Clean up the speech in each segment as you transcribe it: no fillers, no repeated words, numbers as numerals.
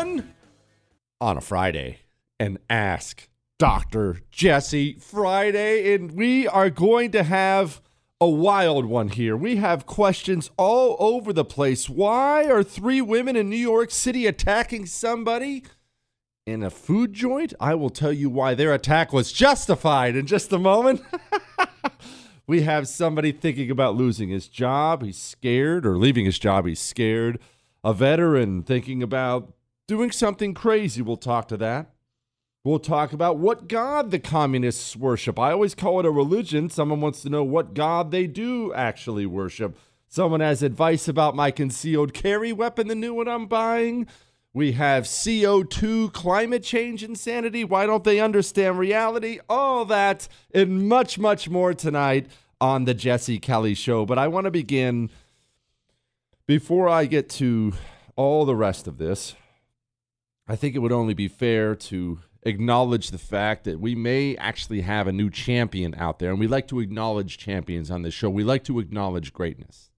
on a Friday and Ask Dr. Jesse Friday, and we are going to have a wild one here. We have questions all over the place. Why are 3 women in New York City attacking somebody in a food joint? I will tell you why their attack was justified in just a moment. We have somebody thinking about losing his job. He's scared, or leaving his job. He's scared. A veteran thinking about doing something crazy. We'll talk to that. We'll talk about what God the communists worship. I always call it a religion. Someone wants to know what God they do actually worship. Someone has advice about my concealed carry weapon, the new one I'm buying. We have CO2, climate change insanity. Why don't they understand reality? All that and much, much more tonight on the Jesse Kelly Show. But I want to begin, before I get to all the rest of this, I think it would only be fair to acknowledge the fact that we may actually have a new champion out there, and we like to acknowledge champions on this show. We like to acknowledge greatness.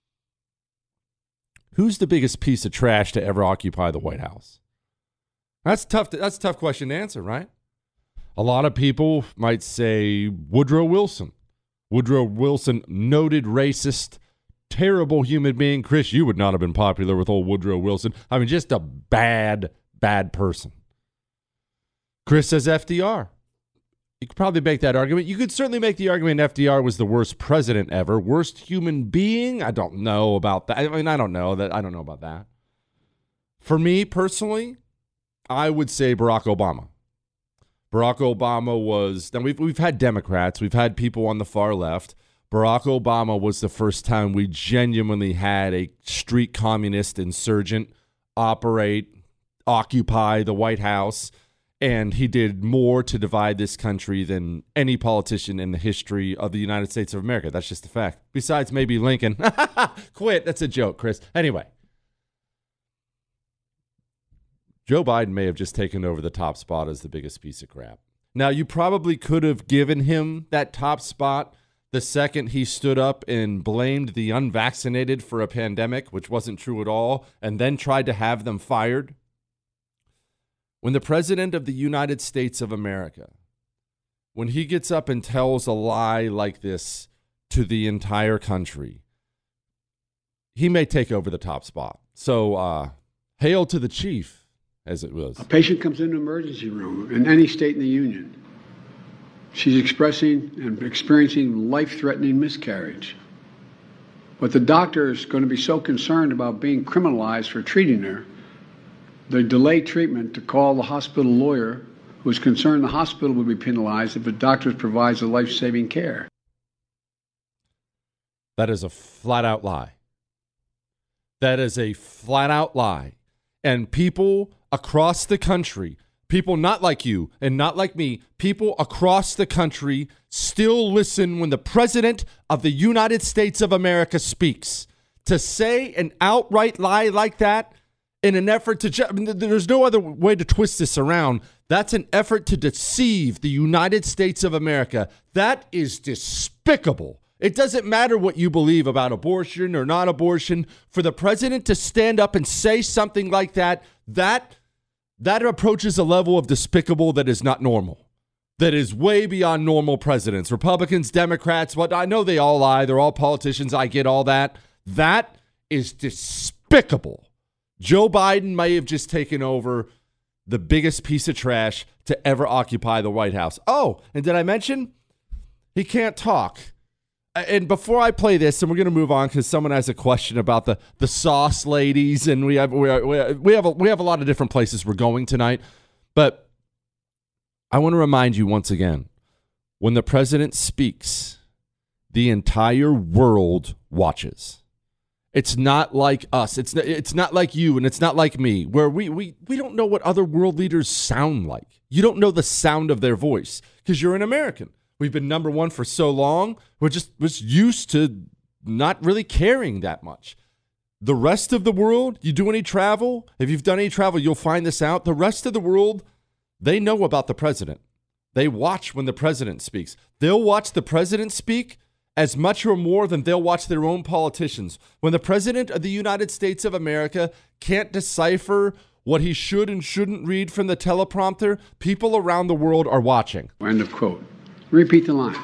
Who's the biggest piece of trash to ever occupy the White House? That's tough. That's a tough question to answer, right? A lot of people might say Woodrow Wilson. Woodrow Wilson, noted racist, terrible human being. Chris, you would not have been popular with old Woodrow Wilson. I mean, just a bad person. Chris says FDR. You could probably make that argument. You could certainly make the argument FDR was the worst president ever. Worst human being? I don't know about that. I mean, I don't know about that. For me personally, I would say Barack Obama. Barack Obama was, now we've had Democrats, we've had people on the far left. Barack Obama was the first time we genuinely had a street communist insurgent occupy the White House. And he did more to divide this country than any politician in the history of the United States of America. That's just a fact. Besides maybe Lincoln. Quit. That's a joke, Chris. Anyway. Joe Biden may have just taken over the top spot as the biggest piece of crap. Now, you probably could have given him that top spot the second he stood up and blamed the unvaccinated for a pandemic, which wasn't true at all, and then tried to have them fired. When the president of the United States of America, when he gets up and tells a lie like this to the entire country, he may take over the top spot. So, hail to the chief, as it was. A patient comes into an emergency room in any state in the union. She's expressing and experiencing life-threatening miscarriage. But the doctor is going to be so concerned about being criminalized for treating her, they delay treatment to call the hospital lawyer, who is concerned the hospital will be penalized if the doctor provides the life-saving care. That is a flat-out lie. That is a flat-out lie. And people across the country, people not like you and not like me, people across the country still listen when the president of the United States of America speaks. To say an outright lie like that, in an effort to, there's no other way to twist this around. That's an effort to deceive the United States of America. That is despicable. It doesn't matter what you believe about abortion or not abortion. For the president to stand up and say something like that, that approaches a level of despicable that is not normal. That is way beyond normal presidents. Republicans, Democrats, what I know they all lie. They're all politicians. I get all that. That is despicable. Joe Biden may have just taken over the biggest piece of trash to ever occupy the White House. Oh, and did I mention he can't talk? And before I play this, and we're going to move on because someone has a question about the sauce ladies, and we have a lot of different places we're going tonight. But I want to remind you once again, when the president speaks, the entire world watches. It's not like us. It's not like you, and it's not like me, where we don't know what other world leaders sound like. You don't know the sound of their voice because you're an American. We've been number one for so long. We're just used to not really caring that much. The rest of the world, you do any travel? If you've done any travel, you'll find this out. The rest of the world, they know about the president. They watch when the president speaks. They'll watch the president speak as much or more than they'll watch their own politicians. When the president of the United States of America can't decipher what he should and shouldn't read from the teleprompter, people around the world are watching. End of quote. Repeat the line.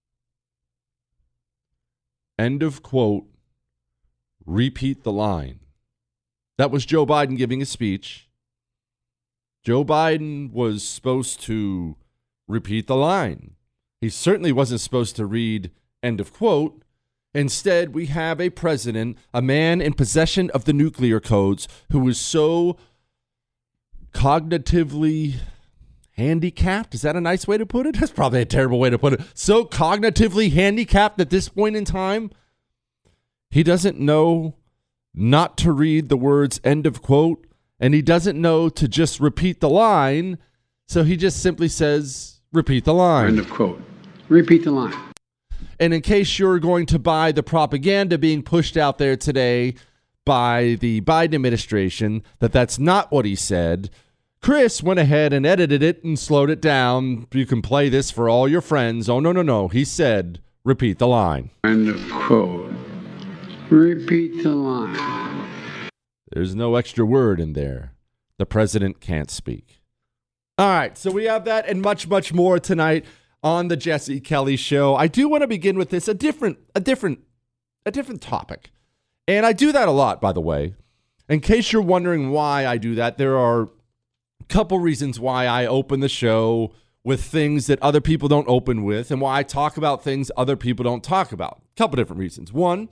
End of quote. Repeat the line. That was Joe Biden giving a speech. Joe Biden was supposed to repeat the line. He certainly wasn't supposed to read end of quote. Instead, we have a president, a man in possession of the nuclear codes, who is so cognitively handicapped. Is that a nice way to put it? That's probably a terrible way to put it. So cognitively handicapped at this point in time, he doesn't know not to read the words end of quote, and he doesn't know to just repeat the line, so he just simply says, repeat the line. End of quote. Repeat the line. And in case you're going to buy the propaganda being pushed out there today by the Biden administration, that that's not what he said, Chris went ahead and edited it and slowed it down. You can play this for all your friends. Oh, no. He said, repeat the line. End of quote. Repeat the line. There's no extra word in there. The president can't speak. All right, so we have that and much, much more tonight on the Jesse Kelly Show. I do want to begin with this, a different topic. And I do that a lot, by the way. In case you're wondering why I do that, there are a couple reasons why I open the show with things that other people don't open with, and why I talk about things other people don't talk about. A couple different reasons. One,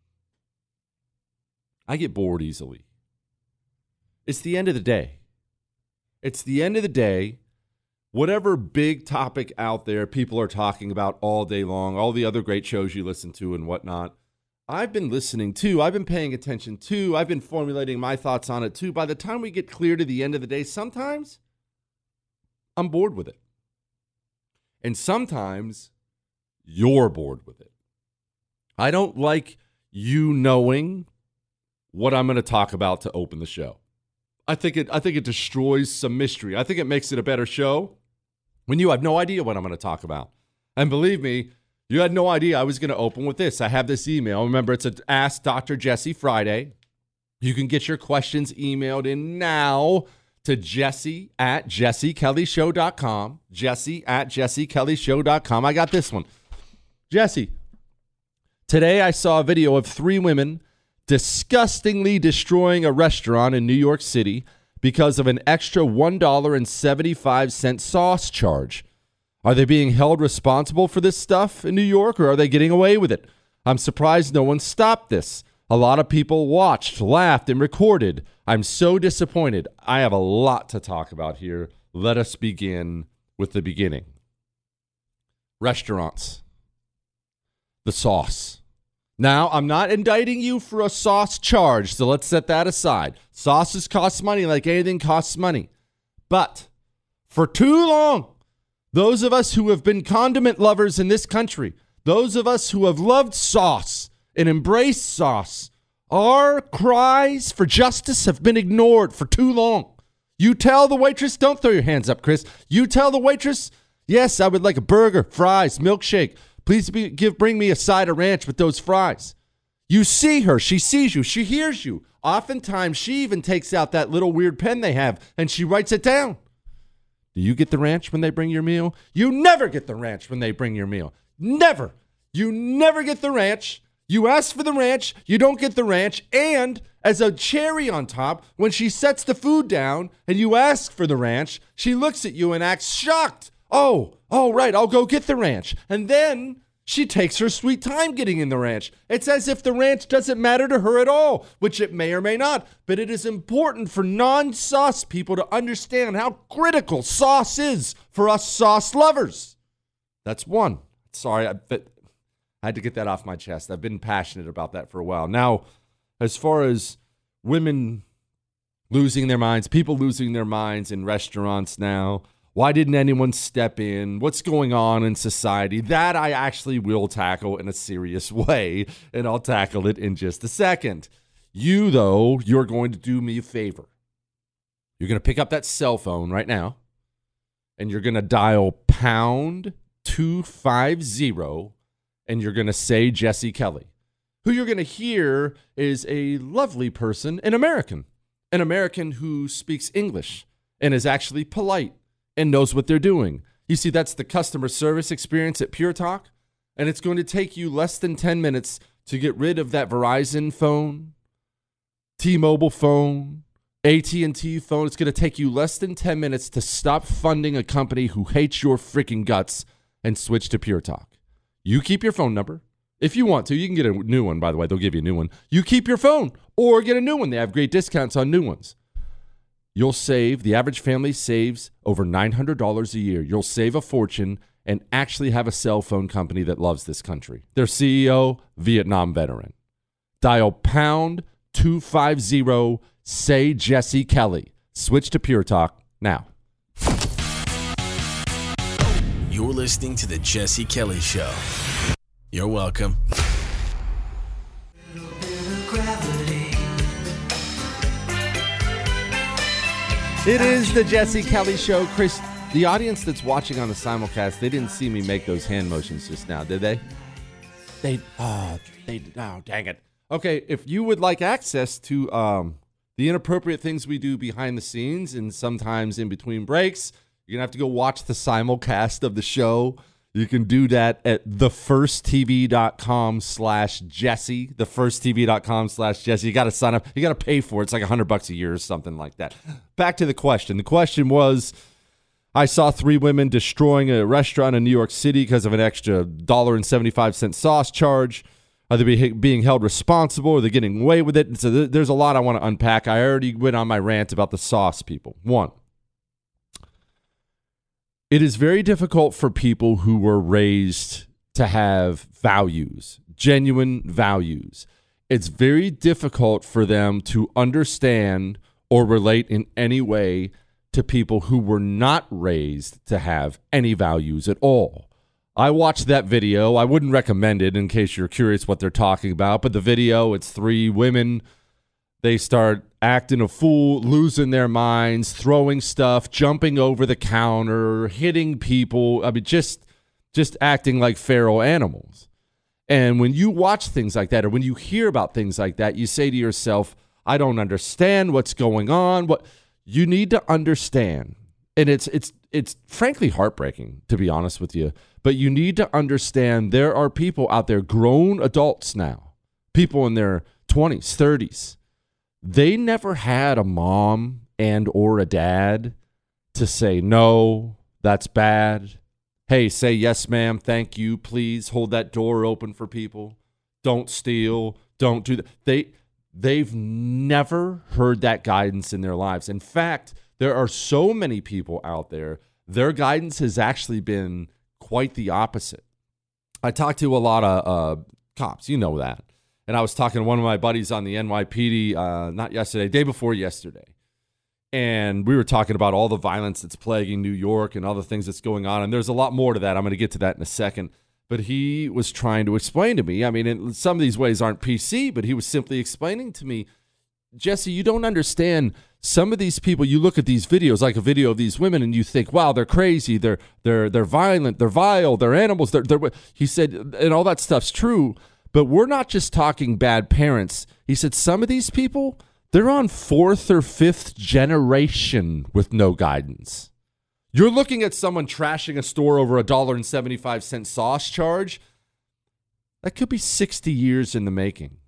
I get bored easily. It's the end of the day. It's the end of the day. Whatever big topic out there people are talking about all day long, all the other great shows you listen to and whatnot, I've been listening to, I've been paying attention to, I've been formulating my thoughts on it too. By the time we get clear to the end of the day, sometimes I'm bored with it. And sometimes you're bored with it. I don't like you knowing what I'm going to talk about to open the show. I think it destroys some mystery. I think it makes it a better show when you have no idea what I'm going to talk about. And believe me, you had no idea I was going to open with this. I have this email. Remember, it's an Ask Dr. Jesse Friday. You can get your questions emailed in now to Jesse@JesseKellyShow.com. Jesse@JesseKellyShow.com. I got this one. Jesse, today I saw a video of 3 women disgustingly destroying a restaurant in New York City because of an extra $1.75 sauce charge. Are they being held responsible for this stuff in New York, or are they getting away with it? I'm surprised no one stopped this. A lot of people watched, laughed, and recorded. I'm so disappointed. I have a lot to talk about here. Let us begin with the beginning. Restaurants. The sauce. Now, I'm not indicting you for a sauce charge, so let's set that aside. Sauces cost money like anything costs money. But for too long, those of us who have been condiment lovers in this country, those of us who have loved sauce and embraced sauce, our cries for justice have been ignored for too long. You tell the waitress, don't throw your hands up, Chris. You tell the waitress, yes, I would like a burger, fries, milkshake. Please bring me a side of ranch with those fries. You see her. She sees you. She hears you. Oftentimes, she even takes out that little weird pen they have, and she writes it down. Do you get the ranch when they bring your meal? You never get the ranch when they bring your meal. Never. You never get the ranch. You ask for the ranch. You don't get the ranch. And as a cherry on top, when she sets the food down and you ask for the ranch, she looks at you and acts shocked. Oh, right, I'll go get the ranch. And then she takes her sweet time getting in the ranch. It's as if the ranch doesn't matter to her at all, which it may or may not. But it is important for non-sauce people to understand how critical sauce is for us sauce lovers. That's one. Sorry, I had to get that off my chest. I've been passionate about that for a while. Now, as far as women losing their minds, people losing their minds in restaurants now, why didn't anyone step in? What's going on in society? That I actually will tackle in a serious way, and I'll tackle it in just a second. You, though, you're going to do me a favor. You're going to pick up that cell phone right now, and you're going to dial pound 250, and you're going to say Jesse Kelly. Who you're going to hear is a lovely person, an American, an American who speaks English and is actually polite and knows what they're doing. You see, that's the customer service experience at Pure Talk, and it's going to take you less than 10 minutes to get rid of that Verizon phone, T-Mobile phone, AT&T phone. It's going to take you less than 10 minutes to stop funding a company who hates your freaking guts and switch to Pure Talk. You keep your phone number. If you want to, you can get a new one, by the way. They'll give you a new one. You keep your phone or get a new one. They have great discounts on new ones. You'll save, the average family saves over $900 a year. You'll save a fortune and actually have a cell phone company that loves this country. Their CEO, Vietnam veteran. Dial pound 250, say Jesse Kelly. Switch to Pure Talk now. You're listening to The Jesse Kelly Show. You're welcome. It is The Jesse Kelly Show. Chris, the audience that's watching on the simulcast, they didn't see me make those hand motions just now, did they? Oh, dang it. Okay, if you would like access to the inappropriate things we do behind the scenes and sometimes in between breaks, you're going to have to go watch the simulcast of the show. You can do that at thefirsttv.com/Jesse, thefirsttv.com/Jesse. You got to sign up. You got to pay for it. It's like $100 a year or something like that. Back to the question. The question was, I saw 3 women destroying a restaurant in New York City because of an extra $1.75 sauce charge. Are they being held responsible? Are they getting away with it? And so there's a lot I want to unpack. I already went on my rant about the sauce people. 1. It is very difficult for people who were raised to have values, genuine values. It's very difficult for them to understand or relate in any way to people who were not raised to have any values at all. I watched that video. I wouldn't recommend it in case you're curious what they're talking about, but the video, it's 3 women. They start acting a fool, losing their minds, throwing stuff, jumping over the counter, hitting people. I mean, just acting like feral animals. And when you watch things like that, or when you hear about things like that, you say to yourself, I don't understand what's going on. What you need to understand, and it's frankly heartbreaking, to be honest with you, but you need to understand there are people out there, grown adults now, people in their 20s, 30s. They never had a mom and or a dad to say, no, that's bad. Hey, say yes, ma'am, thank you, please hold that door open for people. Don't steal, don't do that. They've never heard that guidance in their lives. In fact, there are so many people out there, their guidance has actually been quite the opposite. I talked to a lot of cops, you know that. And I was talking to one of my buddies on the NYPD, not yesterday, day before yesterday. And we were talking about all the violence that's plaguing New York and all the things that's going on. And there's a lot more to that. I'm going to get to that in a second. But he was trying to explain to me, I mean, in some of these ways aren't PC, but he was simply explaining to me, Jesse, you don't understand. Some of these people, you look at these videos, like a video of these women, and you think, wow, they're crazy, they're violent, they're vile, they're animals. He said, and all that stuff's true. But we're not just talking bad parents. He said some of these people, they're on 4th or 5th generation with no guidance. You're looking at someone trashing a store over a $1.75 sauce charge. That could be 60 years in the making.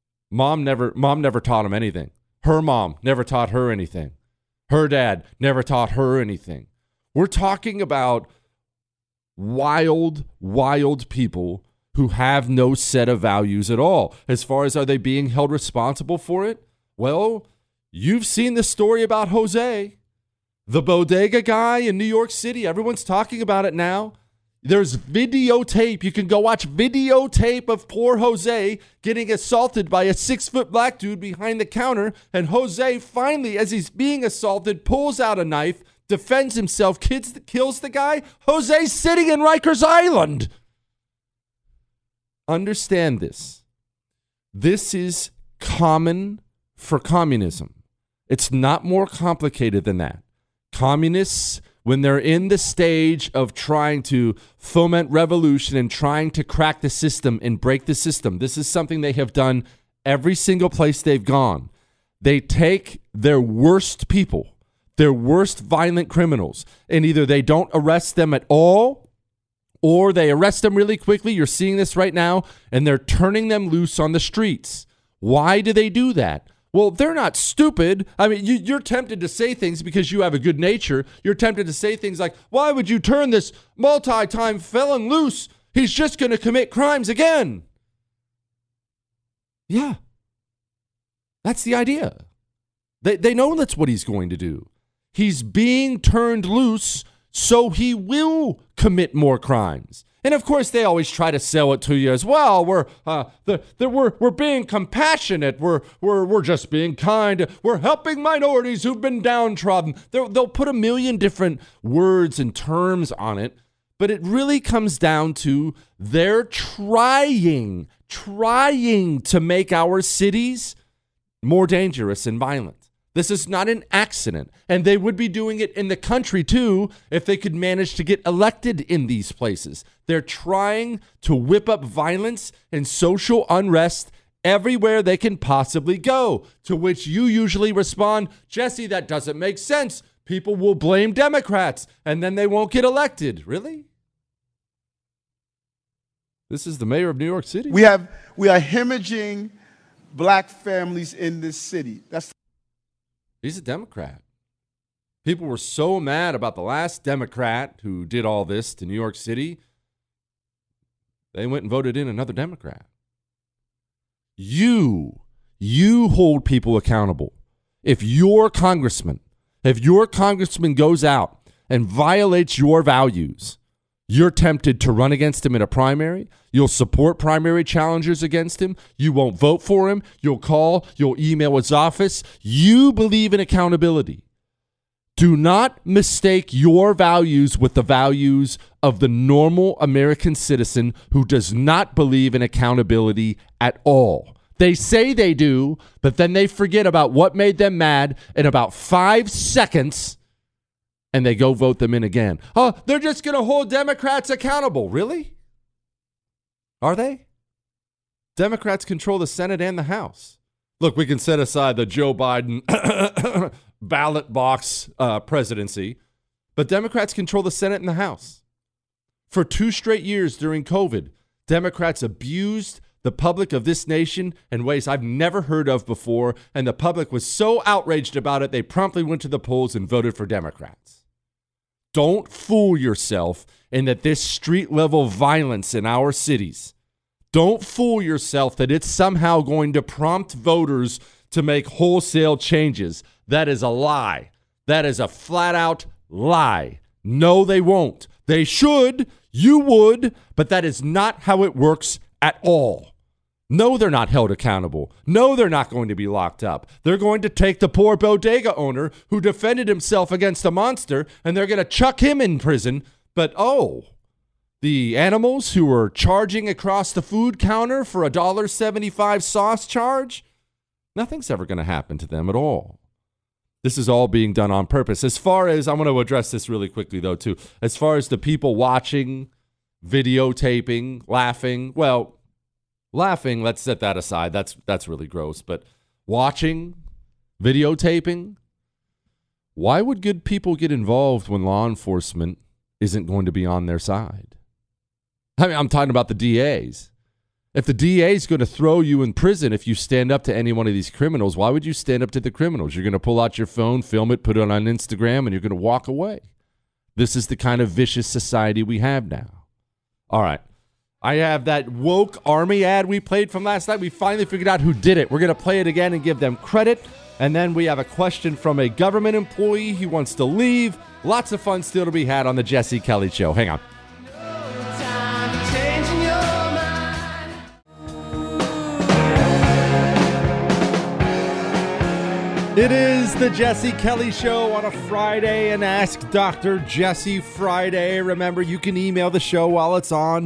Mom never taught him anything. Her mom never taught her anything. Her dad never taught her anything. We're talking about wild, wild people who have no set of values at all. As far as are they being held responsible for it? Well, you've seen the story about Jose, the bodega guy in New York City. Everyone's talking about it now. There's videotape. You can go watch videotape of poor Jose getting assaulted by a 6-foot black dude behind the counter. And Jose finally, as he's being assaulted, pulls out a knife, defends himself, kills the guy. Jose's sitting in Rikers Island. Understand this. This is common for communism. It's not more complicated than that. Communists, when they're in the stage of trying to foment revolution and trying to crack the system and break the system, this is something they have done every single place they've gone. They take their worst people, their worst violent criminals, and either they don't arrest them at all or they arrest them really quickly. You're seeing this right now, and they're turning them loose on the streets. Why do they do that? Well, they're not stupid. I mean, you're tempted to say things because you have a good nature. You're tempted to say things like, why would you turn this multi-time felon loose? He's just going to commit crimes again. Yeah. That's the idea. They know that's what he's going to do. He's being turned loose so he will commit more crimes. And of course, they always try to sell it to you as well. We're being compassionate. We're just being kind. We're helping minorities who've been downtrodden. They'll put a million different words and terms on it, but it really comes down to they're trying to make our cities more dangerous and violent. This is not an accident, and they would be doing it in the country too if they could manage to get elected in these places. They're trying to whip up violence and social unrest everywhere they can possibly go, to which you usually respond, Jesse, that doesn't make sense. People will blame Democrats, and then they won't get elected. Really? This is the mayor of New York City? We are hemorrhaging black families in this city. He's a Democrat. People were so mad about the last Democrat who did all this to New York City, they went and voted in another Democrat. You hold people accountable. If your congressman goes out and violates your values, you're tempted to run against him in a primary. You'll support primary challengers against him. You won't vote for him. You'll call. You'll email his office. You believe in accountability. Do not mistake your values with the values of the normal American citizen who does not believe in accountability at all. They say they do, but then they forget about what made them mad in about 5 seconds, and they go vote them in again. Oh, they're just going to hold Democrats accountable. Really? Are they? Democrats control the Senate and the House. Look, we can set aside the Joe Biden ballot box presidency, but Democrats control the Senate and the House. For 2 straight years during COVID, Democrats abused the public of this nation in ways I've never heard of before, and the public was so outraged about it, they promptly went to the polls and voted for Democrats. Don't fool yourself in that this street-level violence in our cities, don't fool yourself that it's somehow going to prompt voters to make wholesale changes. That is a lie. That is a flat-out lie. No, they won't. They should. You would. But that is not how it works at all. No, they're not held accountable. No, they're not going to be locked up. They're going to take the poor bodega owner who defended himself against a monster, and they're going to chuck him in prison. But, the animals who were charging across the food counter for a $1.75 sauce charge, nothing's ever going to happen to them at all. This is all being done on purpose. As far as, I'm going to address this really quickly, though, too. As far as the people watching, videotaping, laughing, laughing, let's set that aside. That's really gross. But watching, videotaping, why would good people get involved when law enforcement isn't going to be on their side? I mean, I'm talking about the DAs. If the DA is going to throw you in prison if you stand up to any one of these criminals, why would you stand up to the criminals? You're going to pull out your phone, film it, put it on Instagram, and you're going to walk away. This is the kind of vicious society we have now. All right. I have that woke army ad we played from last night. We finally figured out who did it. We're going to play it again and give them credit. And then we have a question from a government employee who wants to leave. Lots of fun still to be had on the Jesse Kelly Show. Hang on. It is the Jesse Kelly Show on a Friday and Ask Dr. Jesse Friday. Remember, you can email the show while it's on,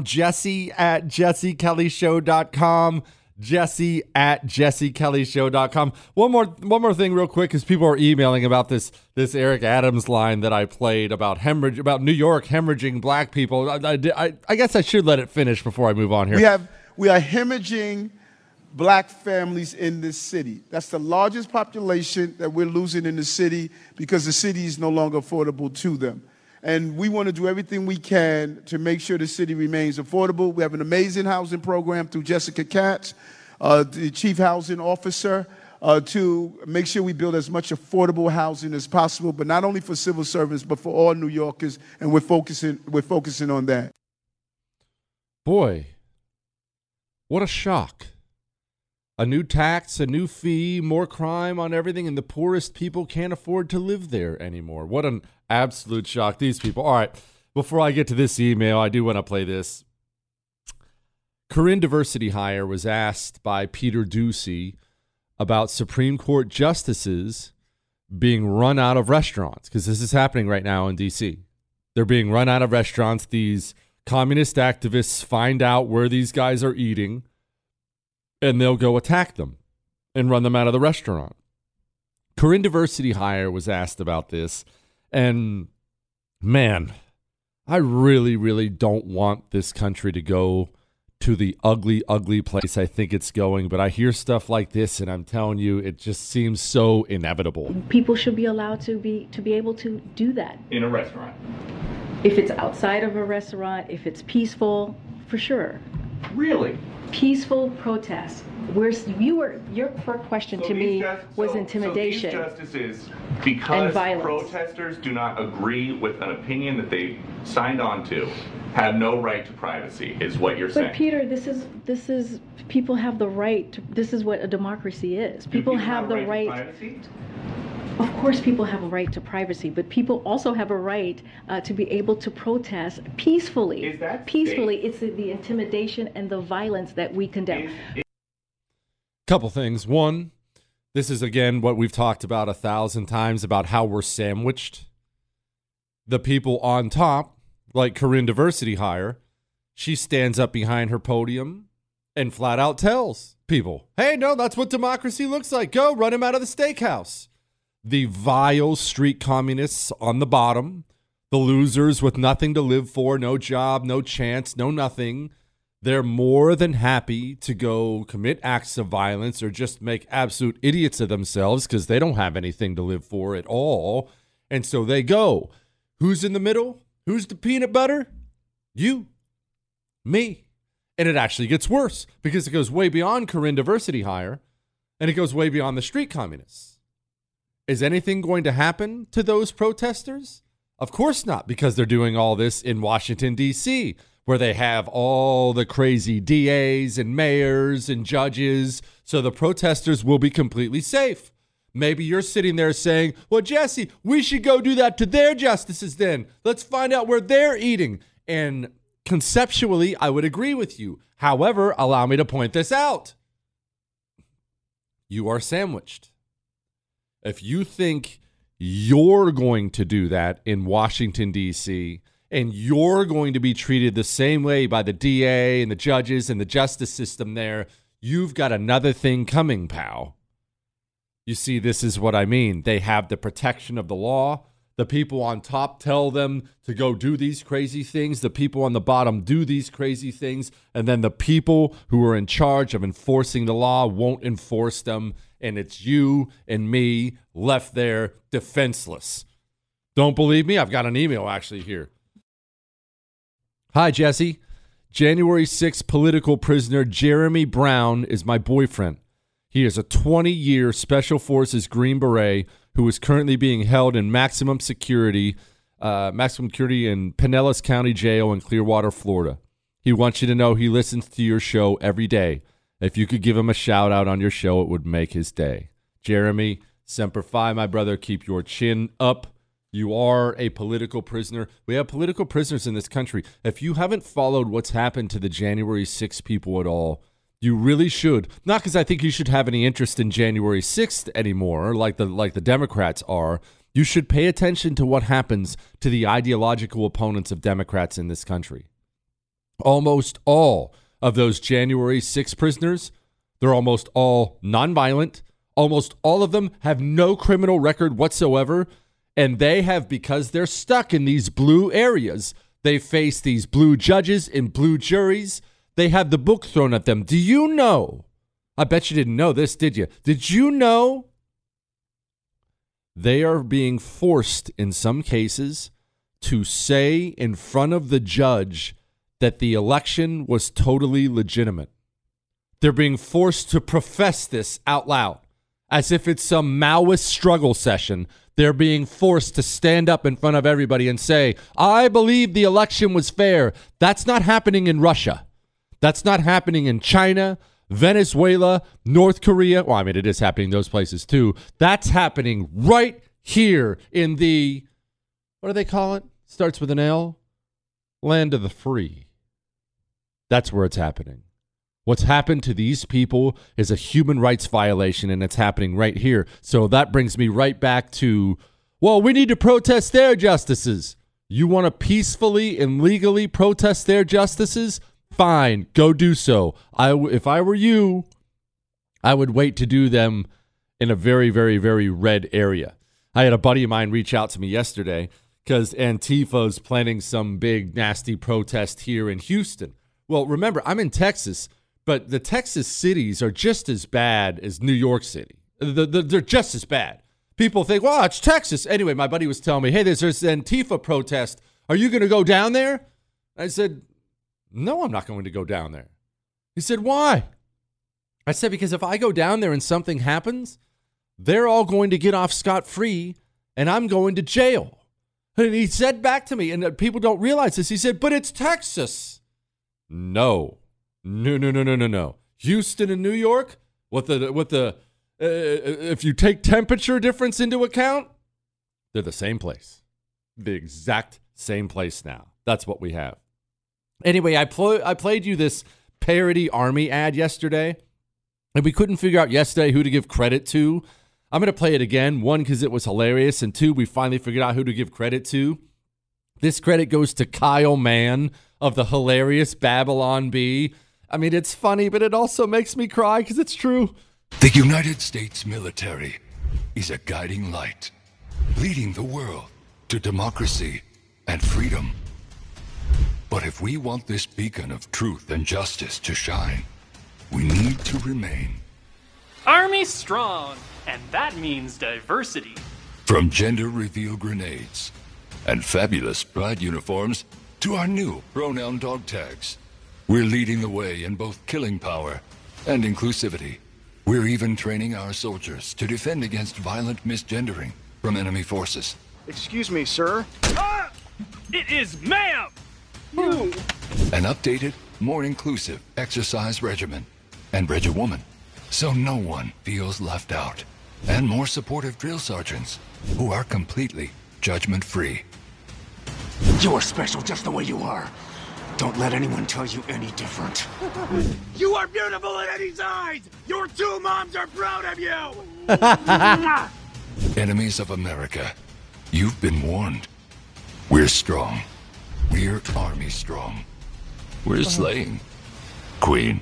jesse@jessekellyshow.com, jesse@jessekellyshow.com. One more thing real quick, because people are emailing about this Eric Adams line that I played about New York hemorrhaging black people. I guess I should let it finish before I move on here. We are hemorrhaging black families in this city. That's the largest population that we're losing in the city because the city is no longer affordable to them. And we want to do everything we can to make sure the city remains affordable. We have an amazing housing program through Jessica Katz, the chief housing officer, to make sure we build as much affordable housing as possible, but not only for civil servants, but for all New Yorkers, and we're focusing on that. Boy, what a shock. A new tax, a new fee, more crime on everything, and the poorest people can't afford to live there anymore. What an absolute shock, these people. All right, before I get to this email, I do want to play this. Corinne Diversity Hire was asked by Peter Doocy about Supreme Court justices being run out of restaurants, because this is happening right now in D.C. They're being run out of restaurants. These communist activists find out where these guys are eating, and they'll go attack them and run them out of the restaurant. Corinne Diversity Hire was asked about this, and man, I really, really don't want this country to go to the ugly, ugly place I think it's going, but I hear stuff like this, and I'm telling you, it just seems so inevitable. People should be allowed to be able to do that. In a restaurant? If it's outside of a restaurant, if it's peaceful, for sure. Really? Peaceful protest. Your question to me was intimidation. So these justices, and because violence. Protesters do not agree with an opinion that they signed on to, have no right to privacy, is what you're saying. But Peter, this is people have the right to, this is what a democracy is. People have the right. To privacy? Of course people have a right to privacy, but people also have a right to be able to protest peacefully. Is that peacefully? It's the intimidation and the violence that we condemn. Couple things. One, this is, again, what we've talked about 1,000 times about how we're sandwiched. The people on top, like Corinne Diversity Hire, she stands up behind her podium and flat out tells people, hey, no, that's what democracy looks like. Go run him out of the steakhouse. The vile street communists on the bottom, the losers with nothing to live for, no job, no chance, no nothing, they're more than happy to go commit acts of violence or just make absolute idiots of themselves because they don't have anything to live for at all. And so they go. Who's in the middle? Who's the peanut butter? You. Me. And it actually gets worse because it goes way beyond Corinne Diversity Hire, and it goes way beyond the street communists. Is anything going to happen to those protesters? Of course not, because they're doing all this in Washington, D.C., where they have all the crazy DAs and mayors and judges, so the protesters will be completely safe. Maybe you're sitting there saying, well, Jesse, we should go do that to their justices then. Let's find out where they're eating. And conceptually, I would agree with you. However, allow me to point this out. You are sandwiched. If you think you're going to do that in Washington, D.C., and you're going to be treated the same way by the DA and the judges and the justice system there, you've got another thing coming, pal. You see, this is what I mean. They have the protection of the law. The people on top tell them to go do these crazy things. The people on the bottom do these crazy things. And then the people who are in charge of enforcing the law won't enforce them. And it's you and me left there defenseless. Don't believe me? I've got an email actually here. Hi, Jesse. January 6th political prisoner Jeremy Brown is my boyfriend. He is a 20-year Special Forces Green Beret who is currently being held in maximum security in Pinellas County Jail in Clearwater, Florida. He wants you to know he listens to your show every day. If you could give him a shout out on your show, it would make his day. Jeremy, Semper Fi, my brother, keep your chin up. You are a political prisoner. We have political prisoners in this country. If you haven't followed what's happened to the January 6th people at all, you really should. Not because I think you should have any interest in January 6th anymore, like the Democrats are. You should pay attention to what happens to the ideological opponents of Democrats in this country. Almost all of those January 6th prisoners, they're almost all nonviolent. Almost all of them have no criminal record whatsoever. And they have, because they're stuck in these blue areas, they face these blue judges and blue juries. They have the book thrown at them. Do you know I bet you didn't know this, did you? Did you know they are being forced in some cases to say in front of the judge that the election was totally legitimate? They're being forced to profess this out loud as if it's some Maoist struggle session. They're being forced to stand up in front of everybody and say, I believe the election was fair. That's not happening in Russia. That's not happening in China, Venezuela, North Korea. Well, I mean, it is happening in those places too. That's happening right here in the, what do they call it? Starts with an L. Land of the free. That's where it's happening. What's happened to these people is a human rights violation, and it's happening right here. So that brings me right back to, well, we need to protest their justices. You want to peacefully and legally protest their justices? Fine, go do so. If I were you, I would wait to do them in a very, very, very red area. I had a buddy of mine reach out to me yesterday because Antifa's planning some big, nasty protest here in Houston. Well, remember, I'm in Texas. But the Texas cities are just as bad as New York City. They're just as bad. People think, well, it's Texas. Anyway, my buddy was telling me, hey, there's this Antifa protest. Are you going to go down there? I said, no, I'm not going to go down there. He said, why? I said, because if I go down there and something happens, they're all going to get off scot-free, and I'm going to jail. And he said back to me, and people don't realize this, he said, but it's Texas. No. No. Houston and New York, if you take temperature difference into account, they're the same place. The exact same place now. That's what we have. Anyway, I played you this parody Army ad yesterday, and we couldn't figure out yesterday who to give credit to. I'm going to play it again. One, because it was hilarious, and two, we finally figured out who to give credit to. This credit goes to Kyle Mann of the hilarious Babylon Bee. I mean, it's funny, but it also makes me cry because it's true. The United States military is a guiding light, leading the world to democracy and freedom. But if we want this beacon of truth and justice to shine, we need to remain Army strong, and that means diversity. From gender reveal grenades and fabulous pride uniforms to our new pronoun dog tags. We're leading the way in both killing power and inclusivity. We're even training our soldiers to defend against violent misgendering from enemy forces. Excuse me, sir. Ah! It is ma'am! An updated, more inclusive exercise regimen and regiwoman, so no one feels left out. And more supportive drill sergeants who are completely judgment-free. You're special just the way you are. Don't let anyone tell you any different. You are beautiful in Eddie's eyes! Your two moms are proud of you! Enemies of America, you've been warned. We're strong. We're Army strong. We're slaying. Queen.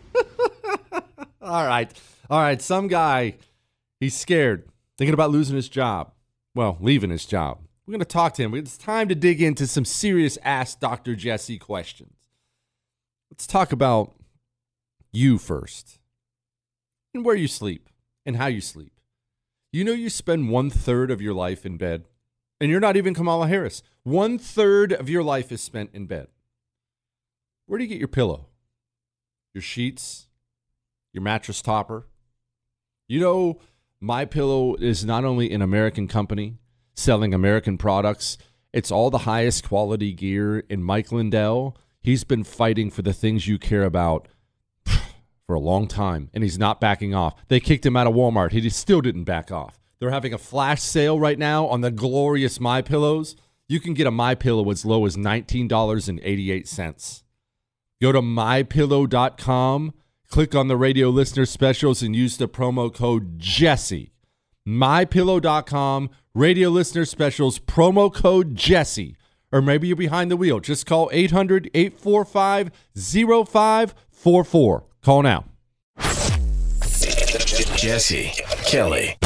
All right. Some guy, he's scared, thinking about losing his job. Well, leaving his job. We're going to talk to him. It's time to dig into some serious Ask Dr. Jesse questions. Let's talk about you first, and where you sleep, and how you sleep. You know you spend 1/3 of your life in bed, and you're not even Kamala Harris. 1/3 of your life is spent in bed. Where do you get your pillow? Your sheets? Your mattress topper? You know, MyPillow is not only an American company selling American products, it's all the highest quality gear. And Mike Lindell, he's been fighting for the things you care about for a long time, and he's not backing off. They kicked him out of Walmart. He still didn't back off. They're having a flash sale right now on the glorious MyPillows. You can get a MyPillow as low as $19.88. Go to MyPillow.com, click on the radio listener specials, and use the promo code Jesse. MyPillow.com, radio listener specials, promo code Jesse. Or maybe you're behind the wheel. Just call 800-845-0544. Call now. Jesse Kelly.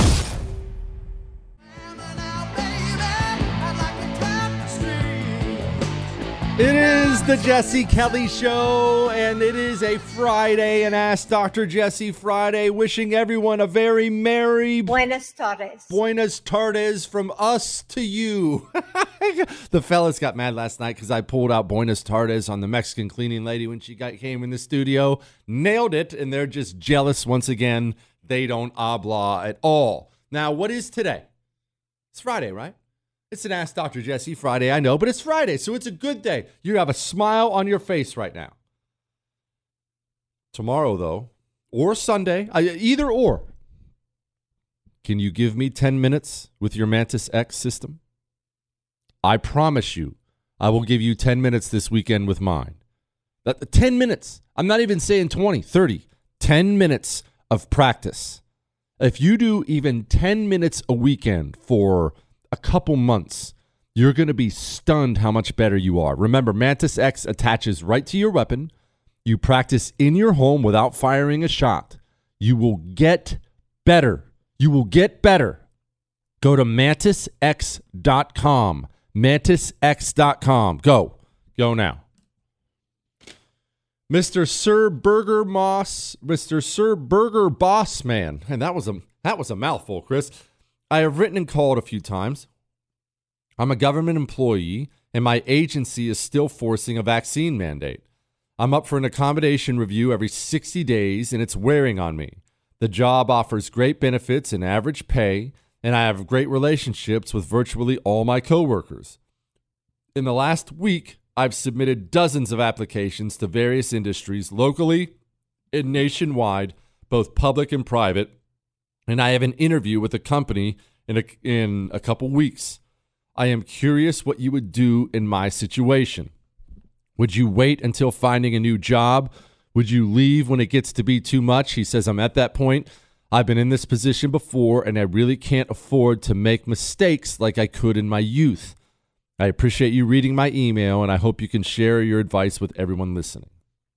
It is the Jesse Kelly Show, and it is a Friday, and Ask Dr. Jesse Friday, wishing everyone a very merry Buenas tardes. Buenas tardes from us to you. The fellas got mad last night because I pulled out Buenas tardes on the Mexican cleaning lady when she came in the studio. Nailed it, and they're just jealous once again. They don't habla at all. Now, what is today? It's Friday, right? It's an Ask Dr. Jesse Friday, I know, but it's Friday, so it's a good day. You have a smile on your face right now. Tomorrow, though, or Sunday, either or, can you give me 10 minutes with your Mantis X system? I promise you, I will give you 10 minutes this weekend with mine. 10 minutes. I'm not even saying 20, 30. 10 minutes of practice. If you do even 10 minutes a weekend for a couple months, you're going to be stunned how much better you are. Remember, Mantis X attaches right to your weapon. You practice in your home without firing a shot. You will get better. You will get better. Go to MantisX.com. MantisX.com. Go now. Mr. Sir Burger Boss Man. And that was a mouthful, Chris. I have written and called a few times. I'm a government employee, and my agency is still forcing a vaccine mandate. I'm up for an accommodation review every 60 days, and it's wearing on me. The job offers great benefits and average pay, and I have great relationships with virtually all my coworkers. In the last week, I've submitted dozens of applications to various industries locally and nationwide, both public and private, and I have an interview with a company in a couple weeks. I am curious what you would do in my situation. Would you wait until finding a new job? Would you leave when it gets to be too much? He says, I'm at that point. I've been in this position before, and I really can't afford to make mistakes like I could in my youth. I appreciate you reading my email, and I hope you can share your advice with everyone listening.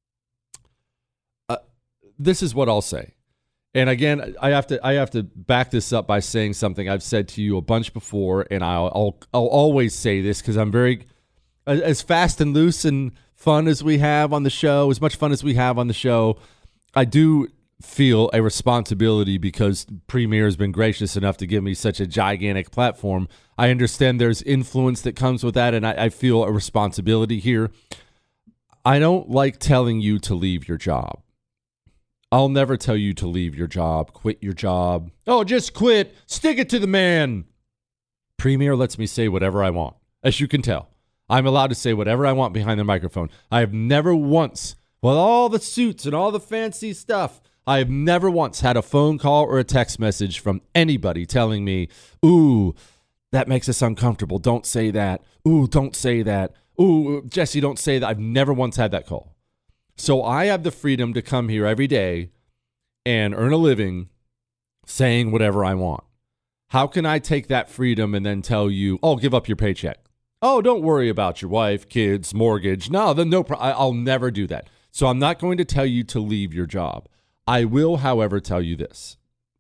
This is what I'll say. And again, I have to back this up by saying something I've said to you a bunch before, and I'll always say this because I'm very, as fast and loose and fun as we have on the show, as much fun as we have on the show, I do feel a responsibility because Premier has been gracious enough to give me such a gigantic platform. I understand there's influence that comes with that, and I feel a responsibility here. I don't like telling you to leave your job. I'll never tell you to leave your job, quit your job. Oh, just quit. Stick it to the man. Premier lets me say whatever I want. As you can tell, I'm allowed to say whatever I want behind the microphone. I have never once, with all the suits and all the fancy stuff, I have never once had a phone call or a text message from anybody telling me, ooh, that makes us uncomfortable. Don't say that. Ooh, don't say that. Ooh, Jesse, don't say that. I've never once had that call. So I have the freedom to come here every day and earn a living saying whatever I want. How can I take that freedom and then tell you, oh, give up your paycheck? Oh, don't worry about your wife, kids, mortgage. No, then I'll never do that. So I'm not going to tell you to leave your job. I will, however, tell you this.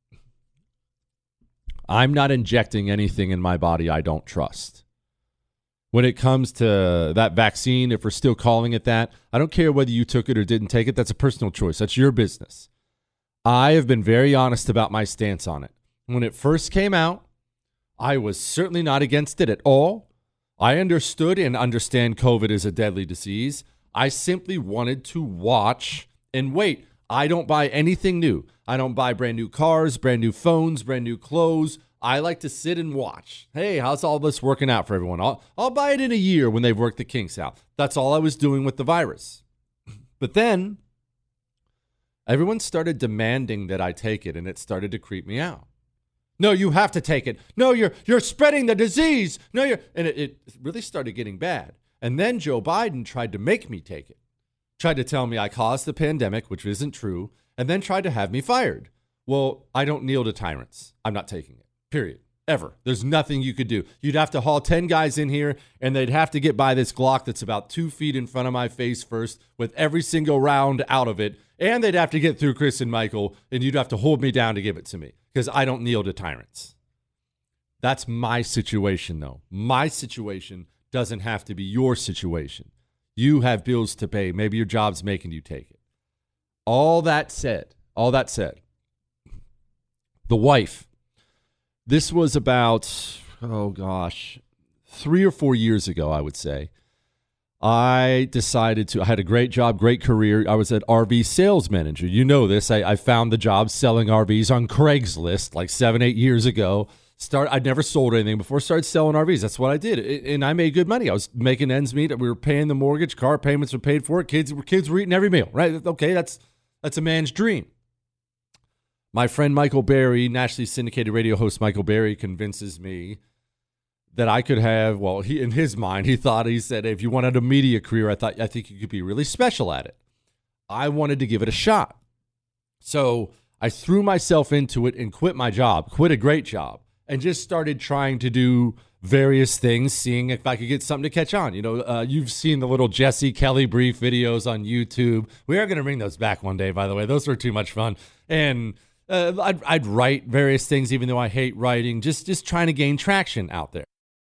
I'm not injecting anything in my body I don't trust. When it comes to that vaccine, if we're still calling it that, I don't care whether you took it or didn't take it. That's a personal choice. That's your business. I have been very honest about my stance on it. When it first came out, I was certainly not against it at all. I understood and understand COVID is a deadly disease. I simply wanted to watch and wait. I don't buy anything new. I don't buy brand new cars, brand new phones, brand new clothes. I like to sit and watch. Hey, how's all this working out for everyone? I'll buy it in a year when they've worked the kinks out. That's all I was doing with the virus. But then everyone started demanding that I take it, and it started to creep me out. No, you have to take it. No, you're spreading the disease. No, and it really started getting bad. And then Joe Biden tried to make me take it. Tried to tell me I caused the pandemic, which isn't true, and then tried to have me fired. Well, I don't kneel to tyrants. I'm not taking it. Period. Ever. There's nothing you could do. You'd have to haul 10 guys in here, and they'd have to get by this Glock that's about 2 feet in front of my face first, with every single round out of it, and they'd have to get through Chris and Michael, and you'd have to hold me down to give it to me, because I don't kneel to tyrants. That's my situation, though. My situation doesn't have to be your situation. You have bills to pay. Maybe your job's making you take it. All that said, the wife, this was about, 3 or 4 years ago, I would say. I had a great job, great career. I was an RV sales manager. You know this. I found the job selling RVs on Craigslist like 7-8 years ago. I'd never sold anything before. Started selling RVs. That's what I did, and I made good money. I was making ends meet. We were paying the mortgage. Car payments were paid for. Kids were eating every meal. Right? Okay, that's a man's dream. My friend Michael Berry, nationally syndicated radio host Michael Berry, convinces me that I could have. Well, in his mind, he said, if you wanted a media career, I think you could be really special at it. I wanted to give it a shot, so I threw myself into it and quit my job, quit a great job. And just started trying to do various things, seeing if I could get something to catch on. You've seen the little Jesse Kelly brief videos on YouTube. We are going to bring those back one day, by the way. Those were too much fun. And I'd write various things, even though I hate writing, just trying to gain traction out there.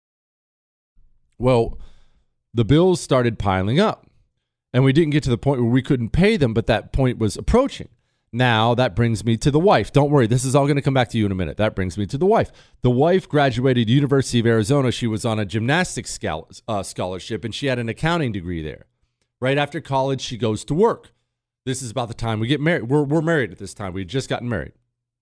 Well, the bills started piling up. And we didn't get to the point where we couldn't pay them, but that point was approaching. Now, that brings me to the wife. Don't worry, this is all going to come back to you in a minute. That brings me to the wife. The wife graduated University of Arizona. She was on a gymnastics scholarship, and she had an accounting degree there. Right after college, she goes to work. This is about the time we get married. We're married at this time. We'd just gotten married.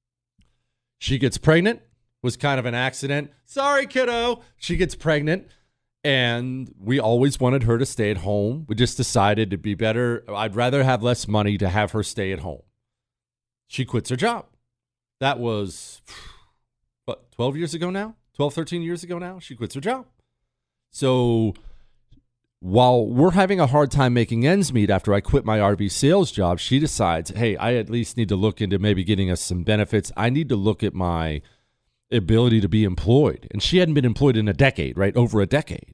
She gets pregnant. Was kind of an accident. Sorry, kiddo. She gets pregnant, and we always wanted her to stay at home. We just decided it'd be better. I'd rather have less money to have her stay at home. She quits her job. That was, 12 years ago now? 12, 13 years ago now? She quits her job. So while we're having a hard time making ends meet after I quit my RV sales job, she decides, hey, I at least need to look into maybe getting us some benefits. I need to look at my ability to be employed. And she hadn't been employed in a decade, right? Over a decade.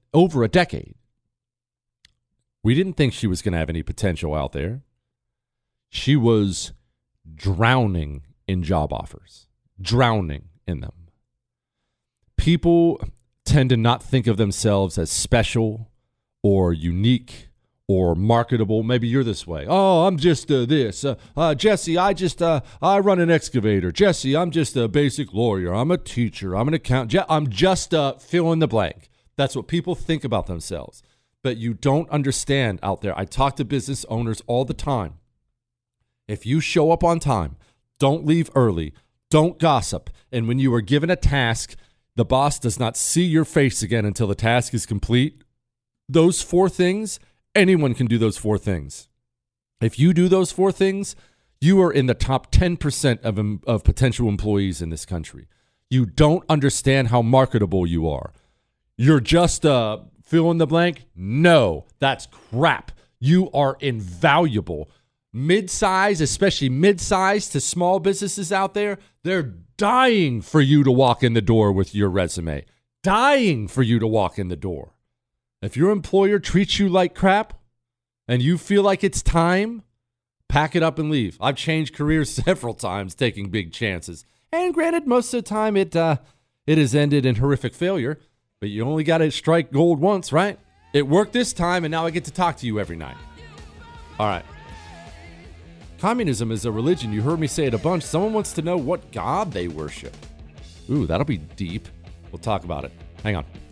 We didn't think she was going to have any potential out there. She was drowning in job offers, drowning in them. People tend to not think of themselves as special or unique or marketable. Maybe you're this way. Oh, I'm just this. Jesse, I run an excavator. Jesse, I'm just a basic lawyer. I'm a teacher. I'm an accountant. I'm just fill in the blank. That's what people think about themselves. But you don't understand out there. I talk to business owners all the time. If you show up on time, don't leave early, don't gossip, and when you are given a task, the boss does not see your face again until the task is complete, those 4 things, anyone can do those 4 things. If you do those 4 things, you are in the top 10% of potential employees in this country. You don't understand how marketable you are. You're just fill in the blank? No, that's crap. You are invaluable. Mid-size, especially mid-size to small businesses out there, they're dying for you to walk in the door with your resume. Dying for you to walk in the door. If your employer treats you like crap and you feel like it's time, pack it up and leave. I've changed careers several times taking big chances. And granted, most of the time it has ended in horrific failure, but you only got to strike gold once, right? It worked this time, and now I get to talk to you every night. All right. Communism is a religion. You heard me say it a bunch. Someone wants to know what God they worship. Ooh, that'll be deep. We'll talk about it. Hang on.